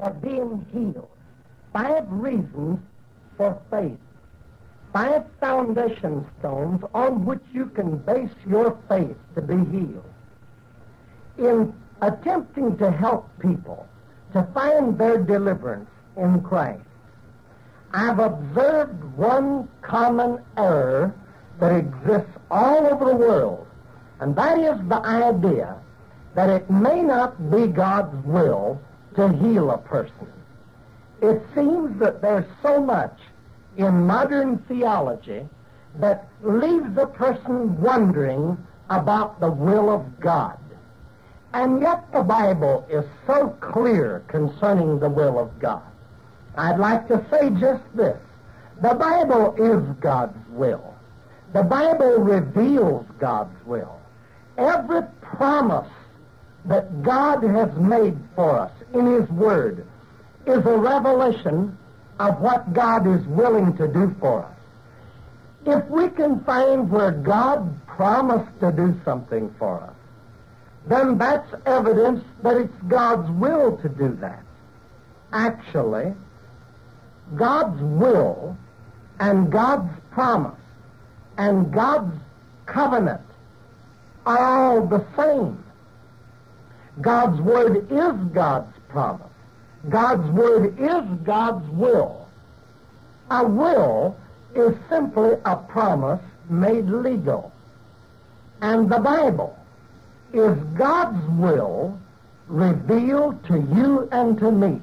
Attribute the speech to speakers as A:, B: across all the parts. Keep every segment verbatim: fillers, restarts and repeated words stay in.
A: of being healed. Five reasons for faith. Five foundation stones on which you can base your faith to be healed. In attempting to help people to find their deliverance in Christ, I've observed one common error that exists all over the world, and that is the idea that it may not be God's will to heal a person. It seems that there's so much in modern theology that leaves a person wondering about the will of God. And yet the Bible is so clear concerning the will of God. I'd like to say just this. The Bible is God's will. The Bible reveals God's will. Every promise that God has made for us in His Word is a revelation of what God is willing to do for us. If we can find where God promised to do something for us, then that's evidence that it's God's will to do that. Actually, God's will and God's promise and God's covenant are all the same. God's word is God's promise. God's word is God's will. A will is simply a promise made legal. And the Bible is God's will revealed to you and to me.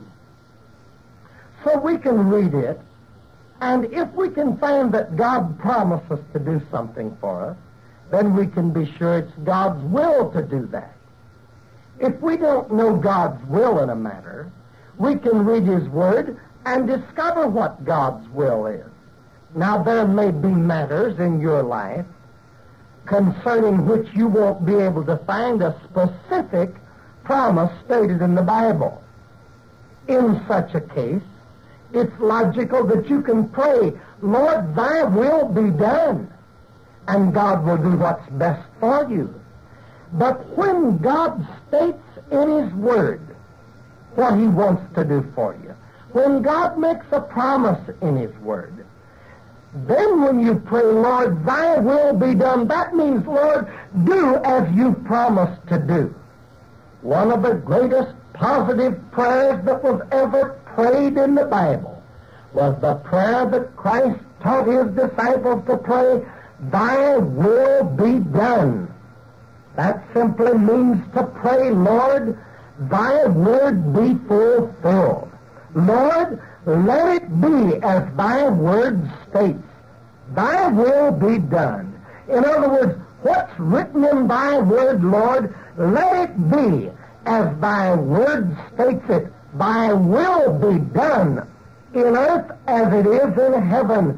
A: So we can read it, and if we can find that God promises to do something for us, then we can be sure it's God's will to do that. If we don't know God's will in a matter, we can read His Word and discover what God's will is. Now, there may be matters in your life concerning which you won't be able to find a specific promise stated in the Bible. In such a case, it's logical that you can pray, Lord, thy will be done, and God will do what's best for you. But when God states in His Word what He wants to do for you, when God makes a promise in His Word, then when you pray, Lord, thy will be done, that means, Lord, do as you promised to do. One of the greatest positive prayers that was ever prayed in the Bible was the prayer that Christ taught His disciples to pray, thy will be done. That simply means to pray, Lord, thy word be fulfilled. Lord, let it be as thy word states. Thy will be done. In other words, what's written in thy word, Lord, let it be as thy word states it. Thy will be done in earth as it is in heaven.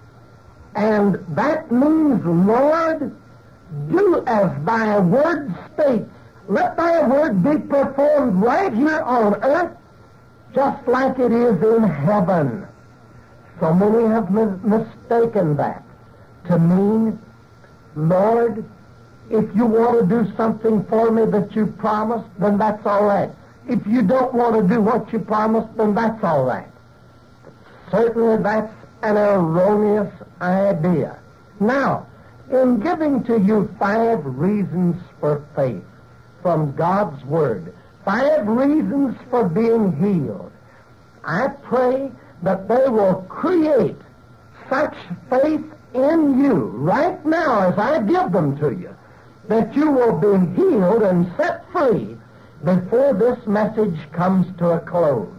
A: And that means, Lord, do as thy word states. Let thy word be performed right here on earth just like it is in heaven. So many have mis- mistaken that to mean, Lord, if you want to do something for me that you promised, then that's all right. If you don't want to do what you promised, then that's all right. Certainly that's an erroneous idea. Now, in giving to you five reasons for faith from God's Word, five reasons for being healed, I pray that they will create such faith in you right now as I give them to you, that you will be healed and set free before this message comes to a close.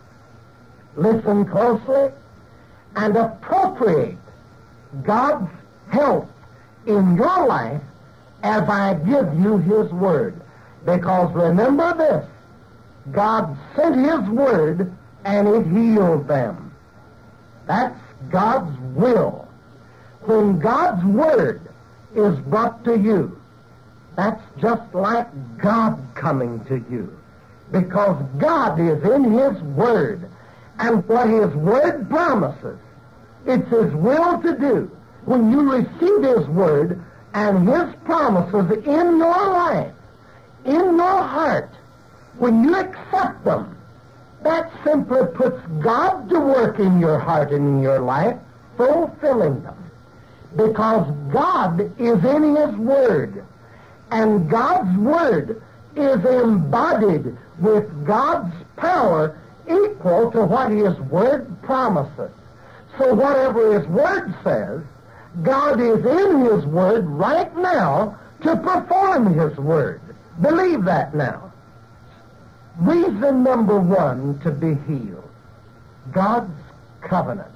A: Listen closely and appropriate God's help in your life as I give you His Word. Because remember this, God sent His Word and it healed them. That's God's will. When God's Word is brought to you, that's just like God coming to you. Because God is in His Word. And what His Word promises, it's His will to do. When you receive His Word and His promises in your life, in your heart, when you accept them, That simply puts God to work in your heart and in your life, fulfilling them. Because God is in His Word, and God's Word is embodied with God's power equal to what His Word promises. So whatever His Word says, God is in His Word right now to perform His Word. Believe that now. Reason number one to be healed: God's covenant.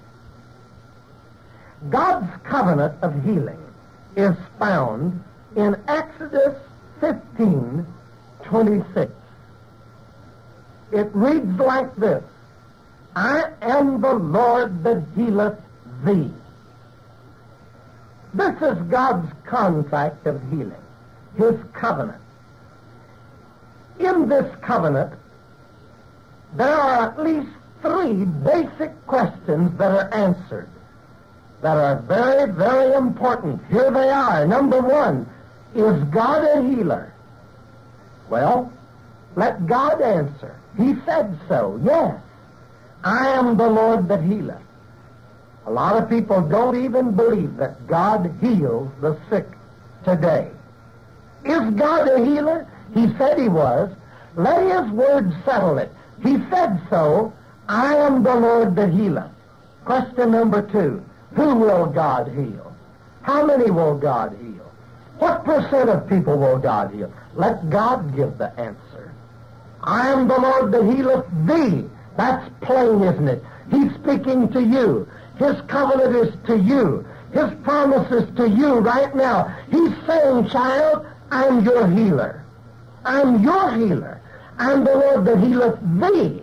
A: God's covenant of healing is found in Exodus fifteen twenty-six. It reads like this: I am the Lord that healeth thee. This is God's contract of healing, His covenant. In this covenant, there are at least three basic questions that are answered that are very, very important. Here they are. Number one, is God a healer? Well, let God answer. He said so, yes. I am the Lord that healeth. A lot of people don't even believe that God heals the sick today. Is God a healer? He said He was. Let His Word settle it. He said so. I am the Lord that healeth. Question number two, who will God heal? How many will God heal? What percent of people will God heal? Let God give the answer. I am the Lord that healeth thee. That's plain, isn't it? He's speaking to you. His covenant is to you. His promise is to you right now. He's saying, child, I'm your healer. I'm your healer. I'm the Lord that healeth thee.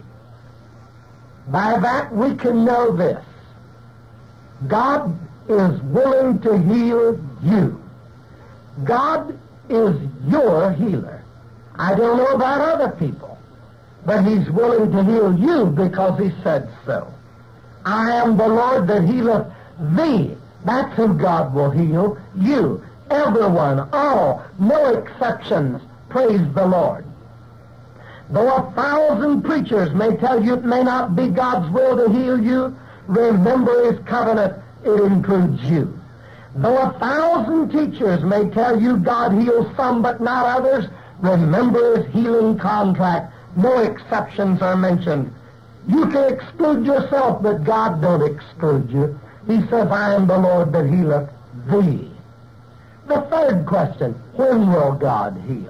A: By that we can know this: God is willing to heal you. God is your healer. I don't know about other people, but He's willing to heal you because He said so. I am the Lord that healeth thee. That's who God will heal. You. Everyone. All. No exceptions. Praise the Lord. Though a thousand preachers may tell you it may not be God's will to heal you, remember His covenant. It includes you. Though a thousand teachers may tell you God heals some but not others, remember His healing contract. No exceptions are mentioned. You can exclude yourself, but God don't exclude you. He says, I am the Lord that healeth thee. The third question, when will God heal?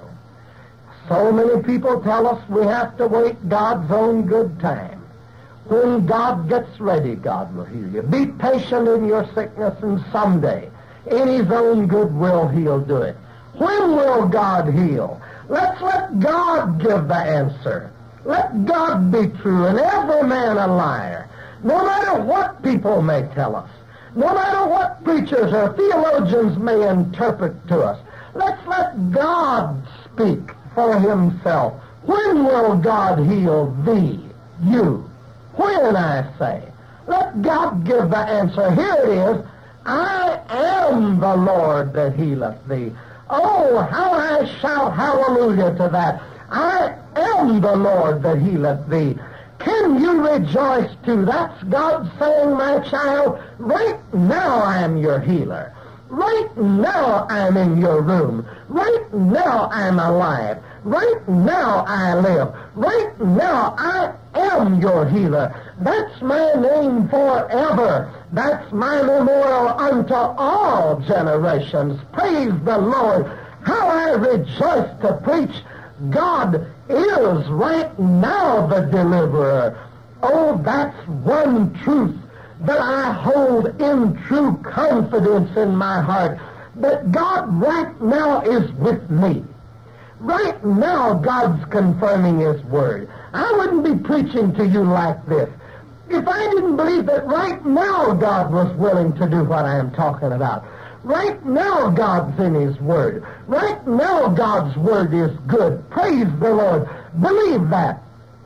A: So many people tell us we have to wait God's own good time. When God gets ready, God will heal you. Be patient in your sickness, and someday, in His own good will, He'll do it. When will God heal? Let's let God give the answer. Let God be true and every man a liar. No matter what people may tell us, no matter what preachers or theologians may interpret to us, let's let God speak for Himself. When will God heal thee, you? When, I say? Let God give the answer. Here it is. I am the Lord that healeth thee. Oh, how I shout hallelujah to that. I am the Lord that healeth thee. Can you rejoice too? That's God saying, my child, right now I am your healer. Right now I'm in your room. Right now I'm alive. Right now I live. Right now I am your healer. That's my name forever. That's my memorial unto all generations. Praise the Lord. How I rejoice to preach God is right now the deliverer. Oh, that's one truth that I hold in true confidence in my heart, that God right now is with me. Right now, God's confirming His Word. I wouldn't be preaching to you like this if I didn't believe that right now God was willing to do what I am talking about. Right now, God's in His Word. Right now, God's Word is good. Praise the Lord. Believe that.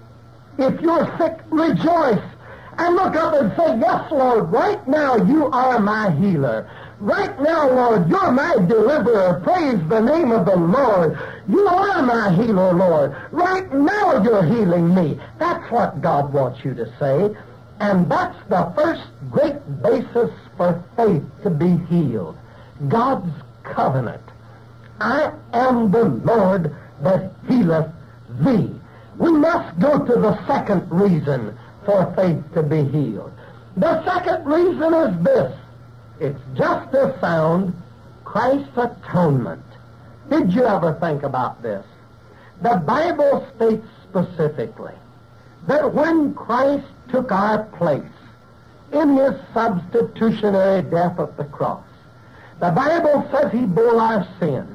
A: If you're sick, rejoice and look up and say, yes, Lord, right now you are my healer. Right now, Lord, you're my deliverer. Praise the name of the Lord. You are my healer, Lord. Right now you're healing me. That's what God wants you to say. And that's the first great basis for faith to be healed. God's covenant. I am the Lord that healeth thee. We must go to the second reason for faith to be healed. The second reason is this. It's just as sound, Christ's atonement. Did you ever think about this? The Bible states specifically that when Christ took our place in his substitutionary death at the cross, the Bible says he bore our sins,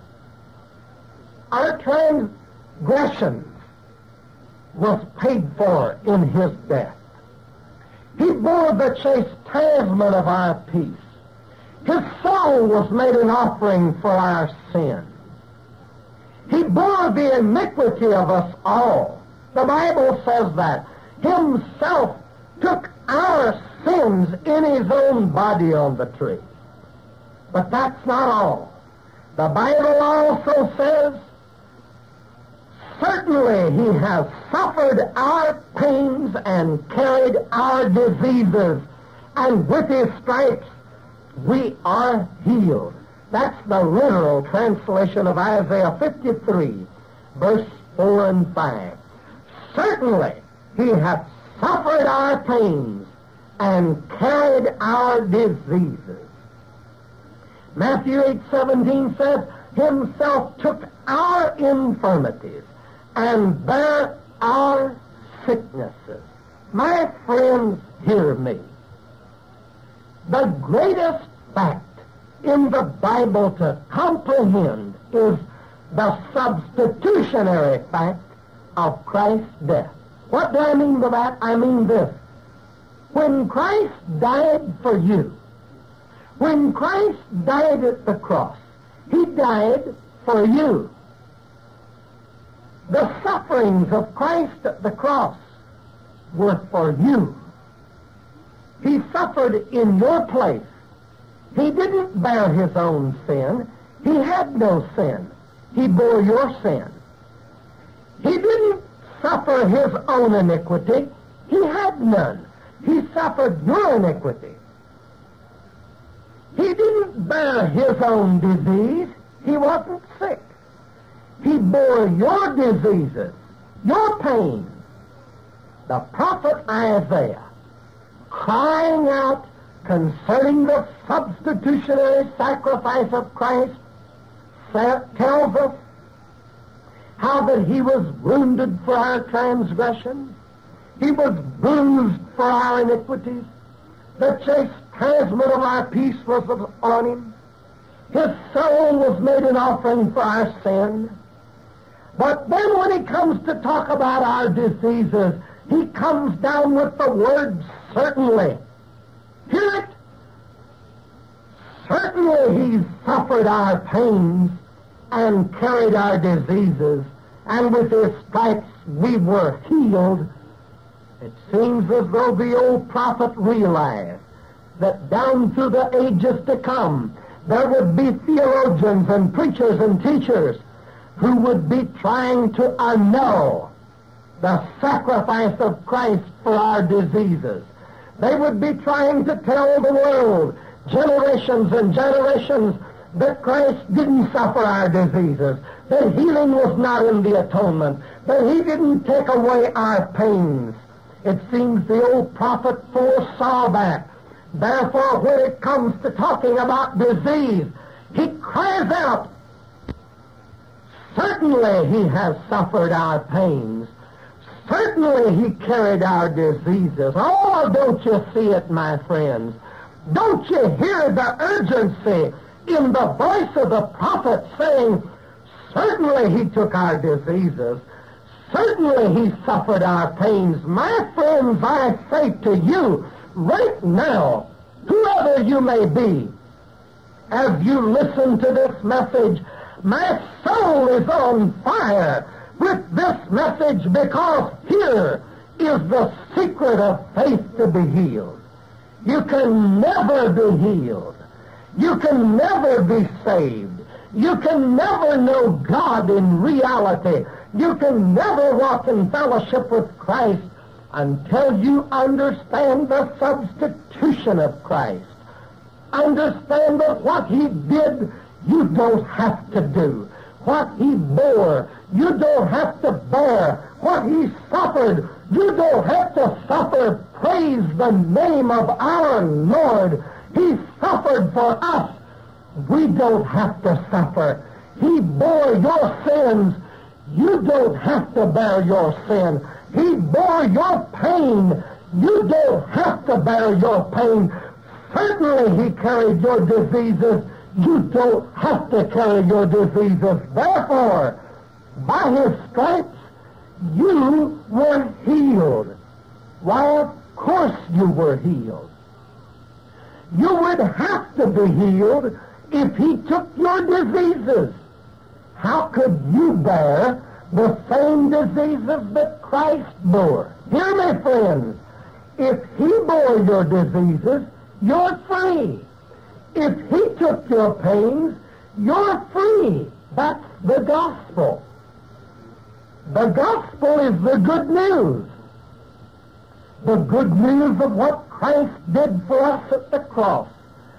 A: our transgressions was paid for in his death. He bore the chastisement of our peace. His soul was made an offering for our sin. He bore the iniquity of us all. The Bible says that. Himself took our sins in his own body on the tree. But that's not all. The Bible also says, certainly he has suffered our pains and carried our diseases, and with his stripes we are healed. That's the literal translation of Isaiah fifty-three, verse four and five. Certainly he hath suffered our pains and carried our diseases. Matthew eight seventeen says, himself took our infirmities and bear our sicknesses. My friends, hear me. The greatest fact in the Bible to comprehend is the substitutionary fact of Christ's death. What do I mean by that? I mean this. When Christ died for you, when Christ died at the cross, he died for you. The sufferings of Christ at the cross were for you. He suffered in your place. He didn't bear his own sin. He had no sin. He bore your sin. He didn't suffer his own iniquity. He had none. He suffered your iniquity. He didn't bear his own disease. He wasn't sick. He bore your diseases, your pains. The prophet Isaiah, crying out concerning the substitutionary sacrifice of Christ, tells us how that he was wounded for our transgressions, he was bruised for our iniquities, the chastisement of our peace was on him, his soul was made an offering for our sin. But then when he comes to talk about our diseases, he comes down with the word certainly. Hear it? Certainly he suffered our pains and carried our diseases, and with his stripes we were healed. It seems as though the old prophet realized that down through the ages to come there would be theologians and preachers and teachers who would be trying to annul the sacrifice of Christ for our diseases. They would be trying to tell the world, generations and generations, that Christ didn't suffer our diseases, that healing was not in the atonement, that he didn't take away our pains. It seems the old prophet foresaw that. Therefore, when it comes to talking about disease, he cries out, certainly he has suffered our pains. Certainly he carried our diseases. Oh, don't you see it, my friends? Don't you hear the urgency in the voice of the prophet saying, certainly he took our diseases. Certainly he suffered our pains. My friends, I say to you, right now, whoever you may be, as you listen to this message, my soul is on fire with this message, because here is the secret of faith to be healed. You can never be healed. You can never be saved. You can never know God in reality. You can never walk in fellowship with Christ until you understand the substitution of Christ. Understand that what He did, you don't have to do. What He bore, you don't have to bear. What He suffered, you don't have to suffer. Praise the name of our Lord. He suffered for us. We don't have to suffer. He bore your sins. You don't have to bear your sin. He bore your pain. You don't have to bear your pain. Certainly He carried your diseases. You don't have to carry your diseases. Therefore, by His stripes, you were healed. Why, of course you were healed. You would have to be healed if He took your diseases. How could you bear the same diseases that Christ bore? Hear me, friends. If He bore your diseases, you're free. If He took your pains, you're free. That's the gospel. The gospel is the good news. The good news of what Christ did for us at the cross.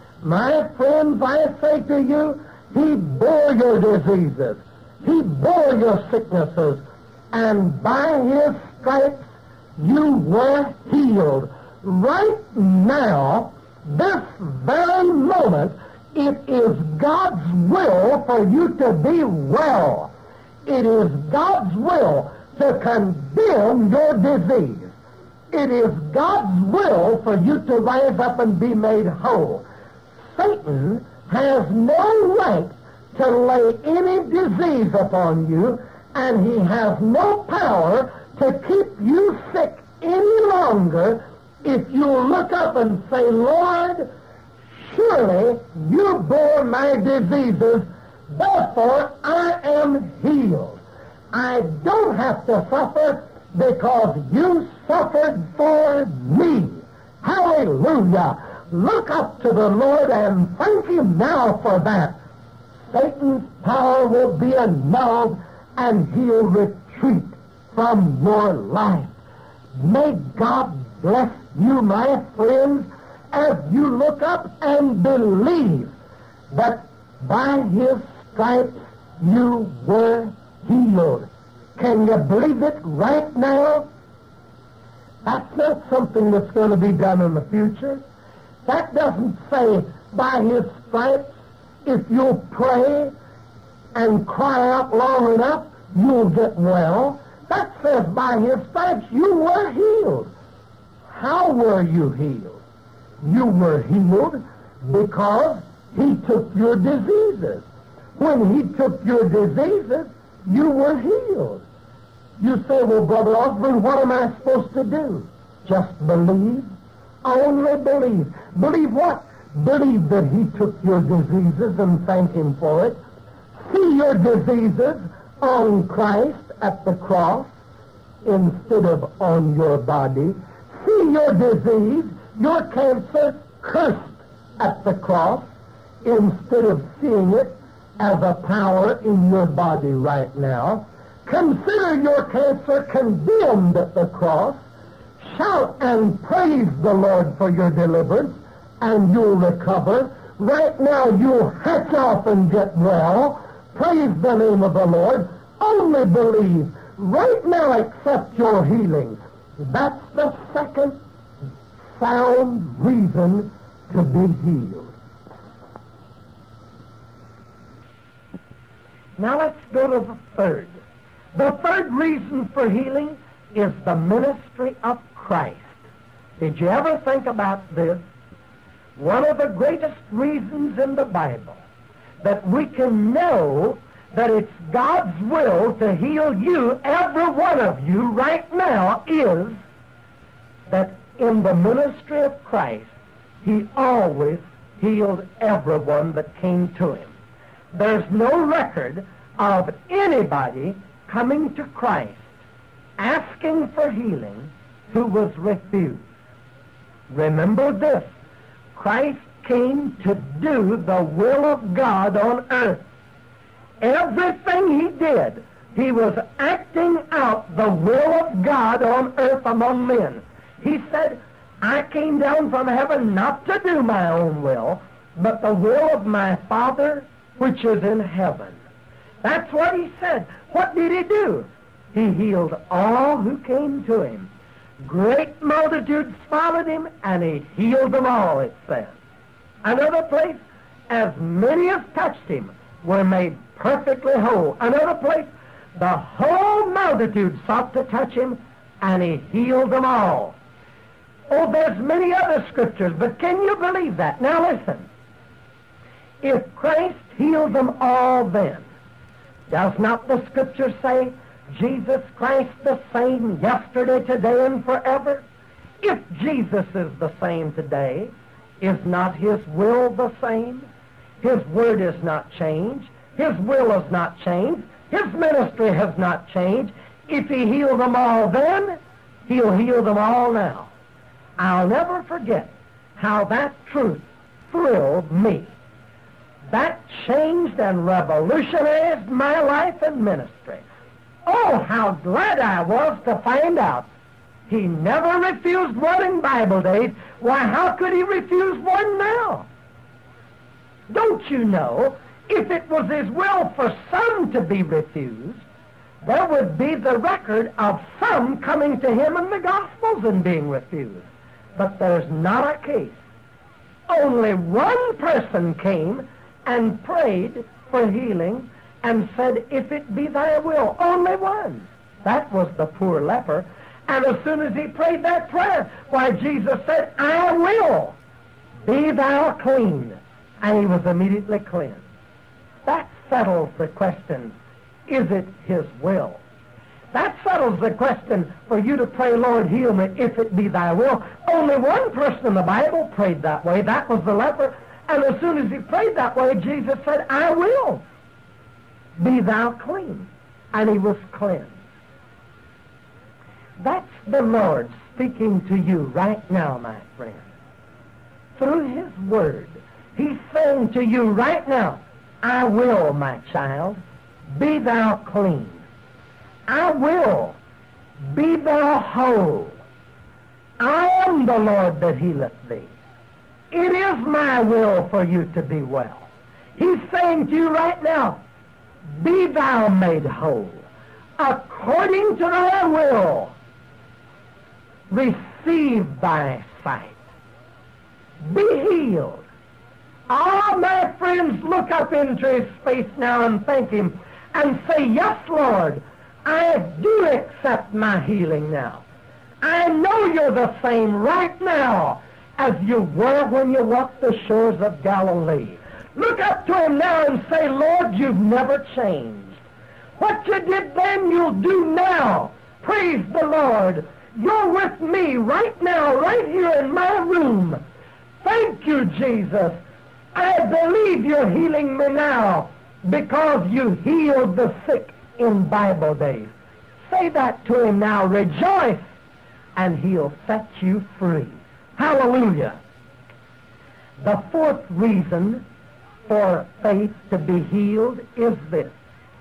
A: My friends, I say to you, He bore your diseases. He bore your sicknesses. And by His stripes, you were healed. Right now, this very moment, it is God's will for you to be well. It is God's will to condemn your disease. It is God's will for you to rise up and be made whole. Satan has no right to lay any disease upon you, and he has no power to keep you sick any longer if you look up and say, Lord, surely you bore my diseases, therefore I am healed. I don't have to suffer because you suffered for me. Hallelujah. Look up to the Lord and thank Him now for that. Satan's power will be annulled and he'll retreat from your life. May God bless you, my friends, as you look up and believe that by His stripes you were healed. Can you believe it right now? That's not something that's going to be done in the future. That doesn't say by His stripes, if you'll pray and cry out long enough, you'll get well. That says by His stripes you were healed. How were you healed? You were healed because He took your diseases. When He took your diseases, you were healed. You say, well, Brother Osborne, what am I supposed to do? Just believe. Only believe. Believe what? Believe that He took your diseases and thank Him for it. See your diseases on Christ at the cross instead of on your body. See your disease, your cancer, cursed at the cross instead of seeing it as a power in your body right now. Consider your cancer condemned at the cross. Shout and praise the Lord for your deliverance, and you'll recover. Right now, you'll hatch off and get well. Praise the name of the Lord. Only believe. Right now, accept your healing. That's the second sound reason to be healed. Now let's go to the third. The third reason for healing is the ministry of Christ. Did you ever think about this? One of the greatest reasons in the Bible that we can know that it's God's will to heal you, every one of you, right now, is that in the ministry of Christ, He always healed everyone that came to Him. There's no record of anybody coming to Christ asking for healing who was refused. Remember this, Christ came to do the will of God on earth. Everything he did, he was acting out the will of God on earth among men. He said, I came down from heaven not to do my own will, but the will of my Father which is in heaven. That's what he said. What did he do? He healed all who came to him. Great multitudes followed him, and he healed them all, it says. Another place, as many as touched him were made perfectly whole. Another place, the whole multitude sought to touch him, and he healed them all. Oh, there's many other scriptures, but can you believe that? Now listen. If Christ healed them all then, does not the scripture say, Jesus Christ the same yesterday, today, and forever? If Jesus is the same today, is not his will the same? His word is not changed. His will is not changed. His ministry has not changed. If he healed them all then, he'll heal them all now. I'll never forget how that truth thrilled me. That changed and revolutionized my life and ministry. Oh, how glad I was to find out he never refused one in Bible days. Why, how could he refuse one now? Don't you know, if it was his will for some to be refused, there would be the record of some coming to him in the Gospels and being refused. But there's not a case. Only one person came and prayed for healing and said, if it be thy will. Only one. That was the poor leper. And as soon as he prayed that prayer, why, Jesus said, I will. Be thou clean. And he was immediately cleansed. That settles the question, is it his will? That settles the question for you to pray, Lord, heal me, if it be thy will. Only one person in the Bible prayed that way. That was the leper. And as soon as he prayed that way, Jesus said, I will. Be thou clean. And he was cleansed. That's the Lord speaking to you right now, my friend. Through his word, he's saying to you right now, I will, my child, be thou clean. I will, be thou whole. I am the Lord that healeth thee. It is my will for you to be well. He's saying to you right now, be thou made whole. According to thy will, receive thy sight. Be healed. Ah, my friends, look up into his face now and thank him and say, yes, Lord, I do accept my healing now. I know you're the same right now as you were when you walked the shores of Galilee. Look up to him now and say, Lord, you've never changed. What you did then, you'll do now. Praise the Lord. You're with me right now, right here in my room. Thank you, Jesus. I believe you're healing me now because you healed the sick in Bible days. Say that to him now. Rejoice, and he'll set you free. Hallelujah. The fourth reason for faith to be healed is this: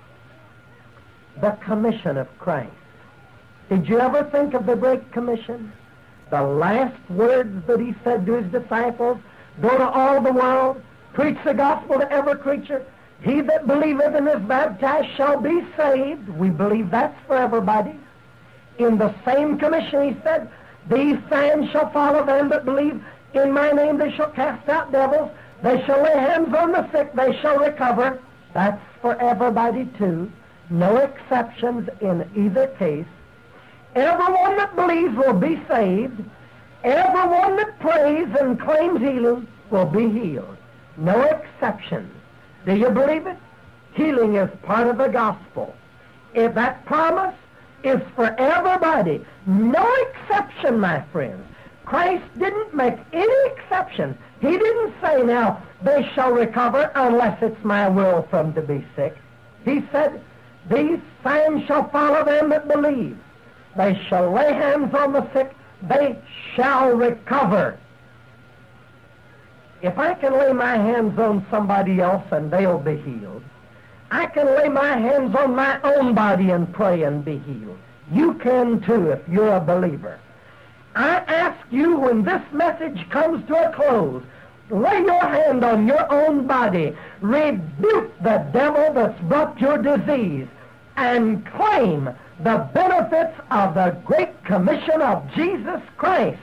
A: the commission of Christ. Did you ever think of the Great Commission? The last words that he said to his disciples, go to all the world, preach the gospel to every creature. He that believeth and is baptized shall be saved. We believe that's for everybody. In the same commission he said, these signs shall follow them that believe. In my name they shall cast out devils. They shall lay hands on the sick. They shall recover. That's for everybody too. No exceptions in either case. Everyone that believes will be saved. Everyone that prays and claims healing will be healed. No exceptions. Do you believe it? Healing is part of the gospel. If that promise is for everybody, no exception, my friends. Christ didn't make any exception. He didn't say, now, they shall recover unless it's my will for them to be sick. He said, these signs shall follow them that believe. They shall lay hands on the sick. They shall recover. If I can lay my hands on somebody else and they'll be healed, I can lay my hands on my own body and pray and be healed. You can too if you're a believer. I ask you, when this message comes to a close, lay your hand on your own body, rebuke the devil that's brought your disease, and claim the benefits of the Great Commission of Jesus Christ.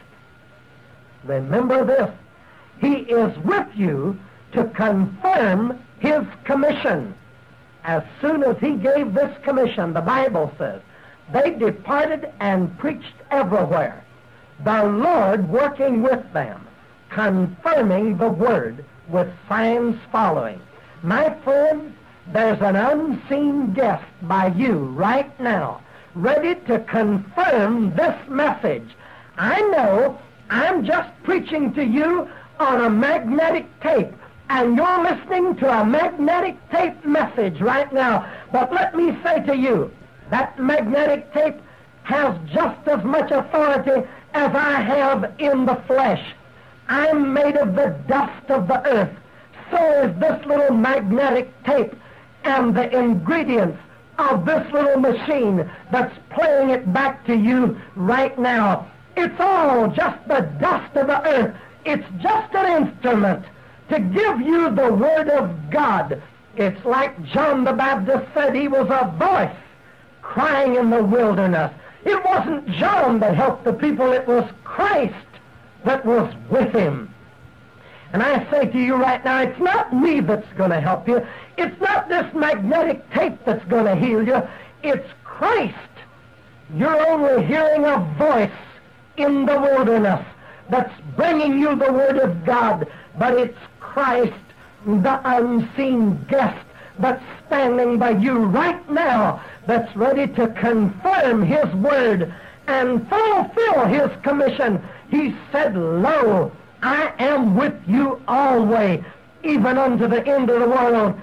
A: Remember this, He is with you to confirm His commission. As soon as He gave this commission, the Bible says, they departed and preached everywhere, the Lord working with them, confirming the word with signs following. My friends, there's an unseen guest by you right now, ready to confirm this message. I know I'm just preaching to you on a magnetic tape, and you're listening to a magnetic tape message right now. But let me say to you, that magnetic tape has just as much authority as I have in the flesh. I'm made of the dust of the earth. So is this little magnetic tape and the ingredients of this little machine that's playing it back to you right now. It's all just the dust of the earth. It's just an instrument to give you the Word of God. It's like John the Baptist said, he was a voice crying in the wilderness. It wasn't John that helped the people, it was Christ that was with him. And I say to you right now, it's not me that's going to help you. It's not this magnetic tape that's going to heal you. It's Christ. You're only hearing a voice in the wilderness that's bringing you the Word of God, but it's Christ, the unseen guest, that's standing by you right now, that's ready to confirm His Word and fulfill His commission. He said, lo, I am with you always, even unto the end of the world.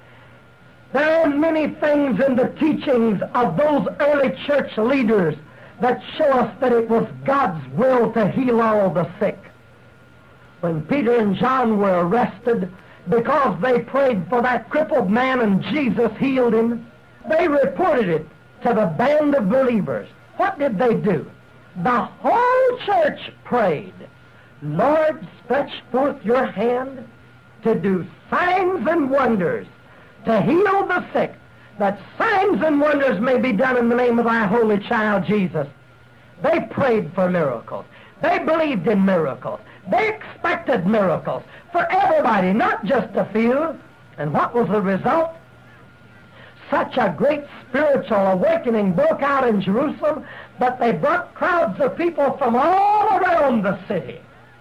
A: There are many things in the teachings of those early church leaders that show us that it was God's will to heal all the sick. When Peter and John were arrested because they prayed for that crippled man and Jesus healed him, they reported it to the band of believers. What did they do? The whole church prayed, Lord, stretch forth your hand to do signs and wonders, to heal the sick, that signs and wonders may be done in the name of thy holy child Jesus. They prayed for miracles. They believed in miracles. They expected miracles for everybody, not just a few. And what was the result? Such a great spiritual awakening broke out in Jerusalem that they brought crowds of people from all around the city.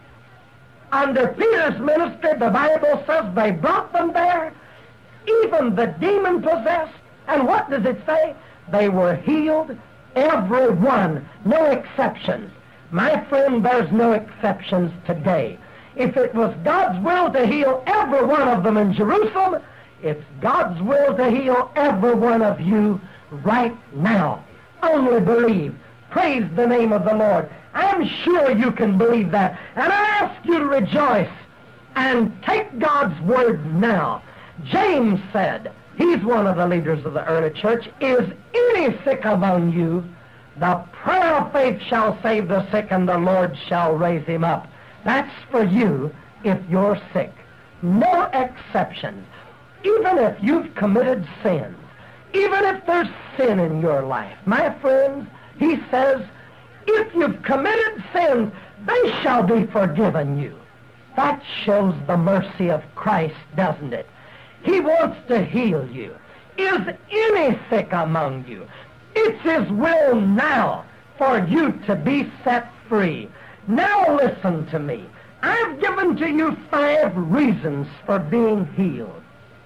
A: Under Peter's ministry, the Bible says they brought them there, even the demon-possessed. And what does it say? They were healed, every one, no exceptions. My friend, there's no exceptions today. If it was God's will to heal every one of them in Jerusalem, it's God's will to heal every one of you right now. Only believe. Praise the name of the Lord. I'm sure you can believe that. And I ask you to rejoice and take God's word now. James said, he's one of the leaders of the early church, is any sick among you? The prayer of faith shall save the sick, and the Lord shall raise him up. That's for you if you're sick. No exceptions. Even if you've committed sins, even if there's sin in your life, my friends, he says, if you've committed sins, they shall be forgiven you. That shows the mercy of Christ, doesn't it? He wants to heal you. Is any sick among you? It's His will now for you to be set free. Now listen to me. I've given to you five reasons for being healed.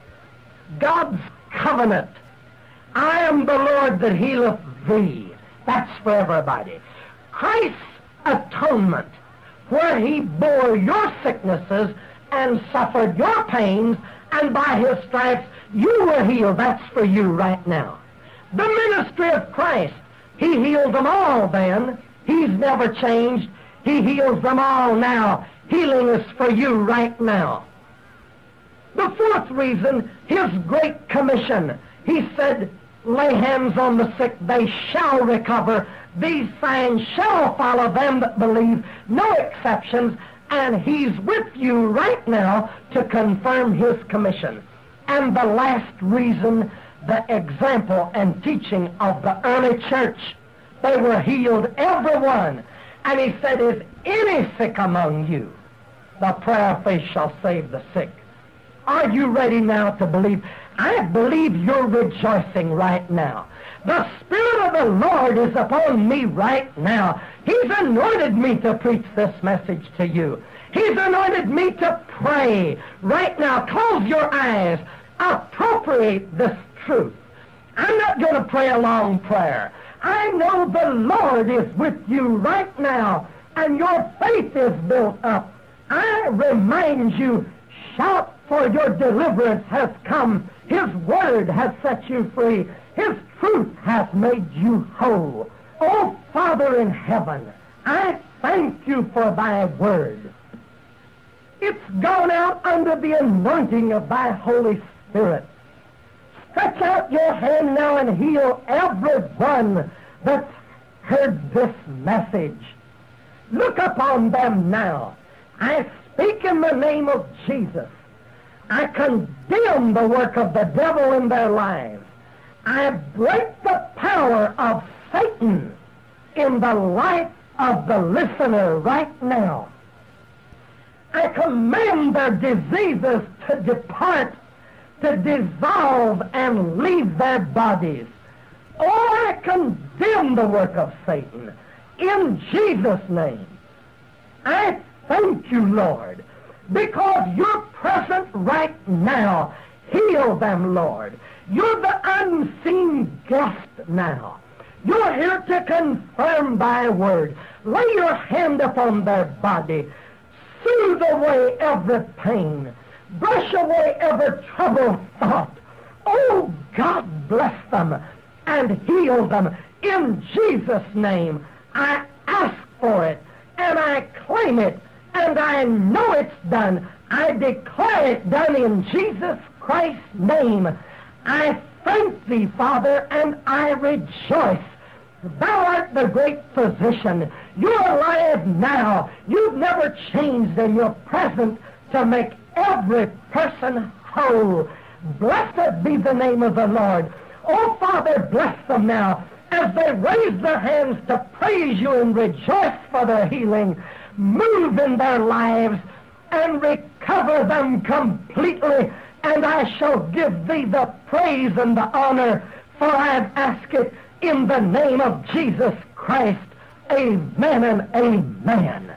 A: God's covenant. I am the Lord that healeth thee. That's for everybody. Christ's atonement, where He bore your sicknesses and suffered your pains, and by His stripes you were healed. That's for you right now. The ministry of Christ, He healed them all then. He's never changed. He heals them all now. healing is for you right now. The fourth reason, His Great Commission. He said, lay hands on the sick, they shall recover. These signs shall follow them that believe, no exceptions, and He's with you right now to confirm His commission. And the last reason, the example and teaching of the early church. They were healed, every one. And He said, is any sick among you? The prayer of faith shall save the sick. Are you ready now to believe? I believe you're rejoicing right now. The Spirit of the Lord is upon me right now. He's anointed me to preach this message to you. He's anointed me to pray right now. Close your eyes. Appropriate this truth. I'm not going to pray a long prayer. I know the Lord is with you right now, and your faith is built up. I remind you, shout, for your deliverance has come. His Word has set you free. His truth has made you whole. Oh, Father in heaven, I thank you for thy Word. It's gone out under the anointing of thy Holy Spirit. Stretch out your hand now and heal everyone that's heard this message. Look upon them now. I speak in the name of Jesus. I condemn the work of the devil in their lives. I break the power of Satan in the life of the listener right now. I command their diseases to depart, to dissolve and leave their bodies. Oh, I condemn the work of Satan in Jesus' name. I thank you, Lord, because you're present right now. Heal them, Lord. You're the unseen guest now. You're here to confirm thy word. Lay your hand upon their body. Soothe away every pain. Brush away every troubled thought. Oh, God bless them and heal them. In Jesus' name, I ask for it, and I claim it, and I know it's done. I declare it done in Jesus Christ's name. I thank thee, Father, and I rejoice. Thou art the great physician. You're alive now. You've never changed, and you're present to make every person whole. Blessed be the name of the Lord. Oh, Father, bless them now as they raise their hands to praise you and rejoice for their healing. Move in their lives and recover them completely, and I shall give thee the praise and the honor, for I have asked it in the name of Jesus Christ. Amen and amen.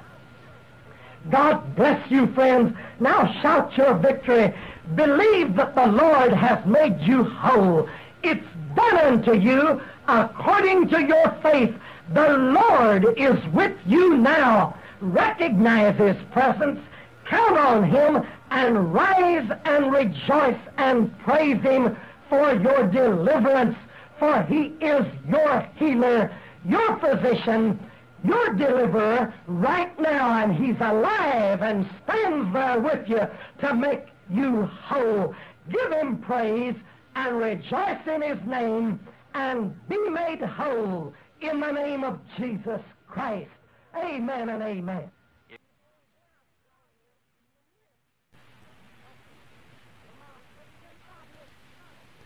A: God bless you, friends. Now shout your victory. Believe that the Lord has made you whole. It's done unto you according to your faith. The Lord is with you now. Recognize His presence, count on Him, and rise and rejoice and praise Him for your deliverance, for He is your healer, your physician, your deliverer right now, and He's alive and stands there with you to make you whole. Give Him praise and rejoice in His name and be made whole in the name of Jesus Christ. Amen and amen.